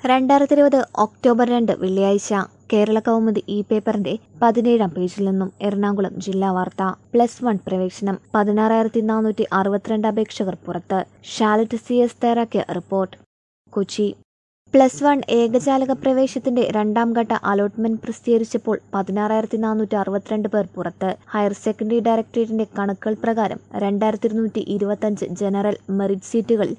2020 October 2 വെള്ളിയാഴ്ച കേരള കൗമുദി ഈ പേപ്പറിന്റെ 17-ാം പേജിൽ നിന്നും എറണാകുളം ജില്ലാ വാർത്ത. +1 പ്രവേശനം 16,462 അപേക്ഷകർ പുറത്ത്. ഷാലറ്റ് CS തയ്യാറാക്കിയ റിപ്പോർട്ട്. കൊച്ചി. +1 ഏകജാലക പ്രവേശത്തിന്റെ രണ്ടാം ഘട്ട അലോട്ട്മെന്റ് പ്രസിദ്ധീകരിച്ചപ്പോൾ 16,462 പേർ പുറത്ത്. ഹയർ സെക്കൻഡറി ഡയറക്ടറേറ്റിന്റെ കണക്കുകൾ പ്രകാരം 2,225 ജനറൽ മെറിറ്റ് സീറ്റുകളിൽ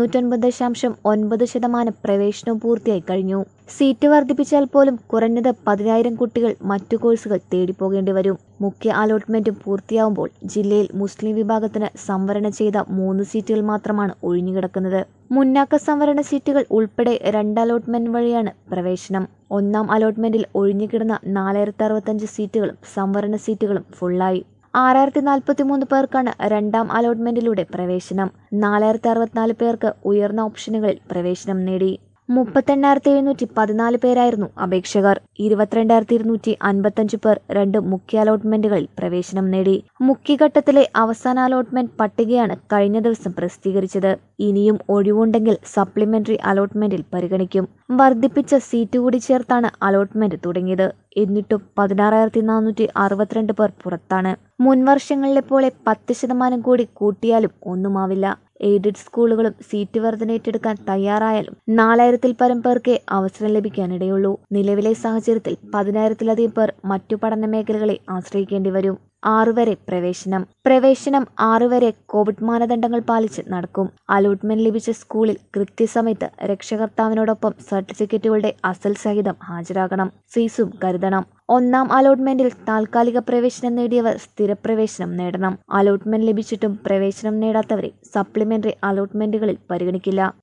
99.9% പ്രവേശനവും പൂർത്തിയായി കഴിഞ്ഞു. സീറ്റ് വർദ്ധിപ്പിച്ചാൽ പോലും കുറഞ്ഞത് 10,000 കുട്ടികൾ മറ്റു കോഴ്സുകൾ തേടിപ്പോകേണ്ടി വരും. മുഖ്യ അലോട്ട്മെന്റും പൂർത്തിയാവുമ്പോൾ ജില്ലയിൽ മുസ്ലിം വിഭാഗത്തിന് സംവരണ ചെയ്ത 3 സീറ്റുകൾ മാത്രമാണ് ഒഴിഞ്ഞുകിടക്കുന്നത്. മുന്നാക്ക സംവരണ സീറ്റുകൾ ഉൾപ്പെടെ 2 അലോട്ട്മെന്റ് വഴിയാണ് പ്രവേശനം. ഒന്നാം അലോട്ട്മെന്റിൽ ഒഴിഞ്ഞുകിടന്ന 4,065 സീറ്റുകളും സംവരണ സീറ്റുകളും ഫുള്ളായി. 6,043 പേർക്കാണ് രണ്ടാം അലോട്ട്മെന്റിലൂടെ പ്രവേശനം. 4,064 പേർക്ക് ഉയർന്ന ഓപ്ഷനുകളിൽ പ്രവേശനം നേടി. 38,714 പേരായിരുന്നു അപേക്ഷകർ. 22,255 പേർ 2 മുഖ്യ അലോട്ട്മെന്റുകളിൽ പ്രവേശനം നേടി. മുഖ്യഘട്ടത്തിലെ അവസാന അലോട്ട്മെന്റ് പട്ടികയാണ് കഴിഞ്ഞ ദിവസം പ്രസിദ്ധീകരിച്ചത്. ഇനിയും ഒഴിവുണ്ടെങ്കിൽ സപ്ലിമെന്ററി അലോട്ട്മെന്റിൽ പരിഗണിക്കും. വർദ്ധിപ്പിച്ച സീറ്റ് കൂടി ചേർത്താണ് അലോട്ട്മെന്റ് തുടങ്ങിയത്. എന്നിട്ടും 16,462 പേർ പുറത്താണ്. മുൻവർഷങ്ങളിലെ പോലെ 10% കൂടി കൂട്ടിയാലും ഒന്നുമാവില്ല. എയ്ഡഡ് സ്കൂളുകളും സീറ്റ് വർധന ഏറ്റെടുക്കാൻ തയ്യാറായാലും 4,000-ൽ പരം പേർക്കേ അവസരം ലഭിക്കാനിടയുള്ളൂ. നിലവിലെ സാഹചര്യത്തിൽ 10,000-ലധികം പേർ മറ്റു പഠന മേഖലകളെ ആശ്രയിക്കേണ്ടി വരും. 6 വരെ പ്രവേശനം 6 വരെ കോവിഡ് മാനദണ്ഡങ്ങൾ പാലിച്ച് നടക്കും. അലോട്ട്മെന്റ് ലഭിച്ച സ്കൂളിൽ കൃത്യസമയത്ത് രക്ഷകർത്താവിനോടൊപ്പം സർട്ടിഫിക്കറ്റുകളുടെ അസൽ സഹിതം ഹാജരാകണം. ഫീസും കരുതണം. ഒന്നാം അലോട്ട്മെന്റിൽ താൽക്കാലിക പ്രവേശനം നേടിയവർ സ്ഥിരപ്രവേശനം നേടണം. അലോട്ട്മെന്റ് ലഭിച്ചിട്ടും പ്രവേശനം നേടാത്തവരെ സപ്ലിമെന്ററി അലോട്ട്മെന്റുകളിൽ പരിഗണിക്കില്ല.